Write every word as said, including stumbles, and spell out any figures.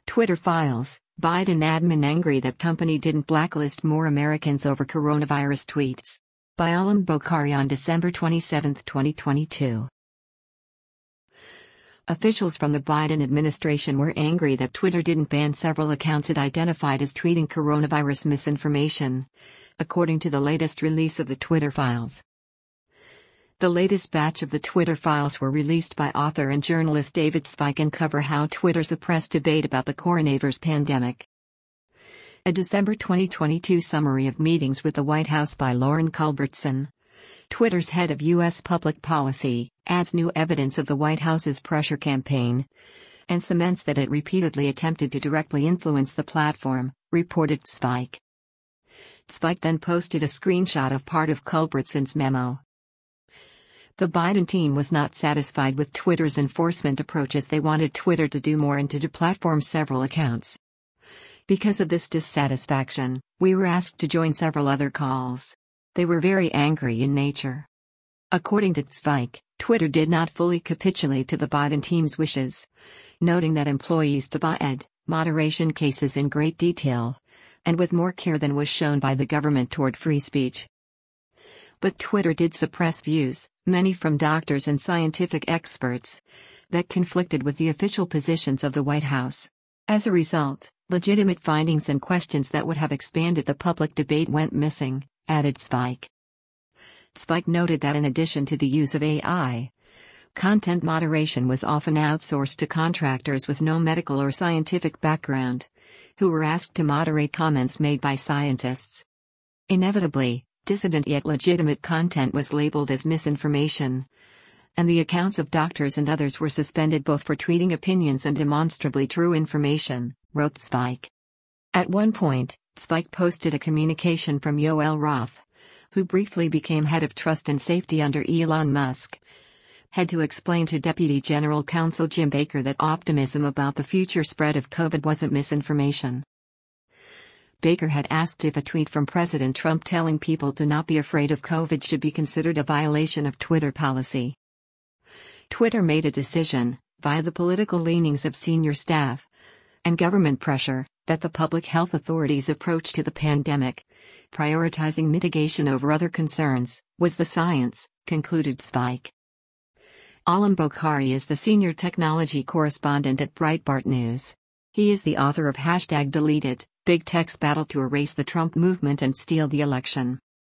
Twitter files, Biden admin angry that company didn't blacklist more Americans over coronavirus tweets. By Alam Bokhari on December twenty-seventh, twenty twenty-two. Officials from the Biden administration were angry that Twitter didn't ban several accounts it identified as tweeting coronavirus misinformation, according to the latest release of the Twitter files. The latest batch of the Twitter files were released by author and journalist David Spike and cover how Twitter suppressed debate about the coronavirus pandemic. A December twenty twenty-two summary of meetings with the White House by Lauren Culbertson, Twitter's head of U S public policy, adds new evidence of the White House's pressure campaign and cements that it repeatedly attempted to directly influence the platform, reported Spike. Spike then posted a screenshot of part of Culbertson's memo. The Biden team was not satisfied with Twitter's enforcement approach as they wanted Twitter to do more and to deplatform several accounts. Because of this dissatisfaction, we were asked to join several other calls. They were very angry in nature. According to Spike, Twitter did not fully capitulate to the Biden team's wishes, noting that employees debated moderation cases in great detail and with more care than was shown by the government toward free speech. But Twitter did suppress views, many from doctors and scientific experts, that conflicted with the official positions of the White House. As a result, legitimate findings and questions that would have expanded the public debate went missing, added Spike. Spike noted that in addition to the use of A I, content moderation was often outsourced to contractors with no medical or scientific background, who were asked to moderate comments made by scientists. Inevitably, dissident yet legitimate content was labeled as misinformation, and the accounts of doctors and others were suspended both for tweeting opinions and demonstrably true information, wrote Spike. At one point, Spike posted a communication from Yoel Roth, who briefly became head of trust and safety under Elon Musk, had to explain to Deputy General Counsel Jim Baker that optimism about the future spread of COVID wasn't misinformation. Baker had asked if a tweet from President Trump telling people to not be afraid of COVID should be considered a violation of Twitter policy. Twitter made a decision, via the political leanings of senior staff and government pressure, that the public health authorities' approach to the pandemic, prioritizing mitigation over other concerns, was the science, concluded Spike. Alam Bokhari is the senior technology correspondent at Breitbart News. He is the author of Hashtag Deleted, Big Tech's Battle to Erase the Trump Movement and Steal the Election.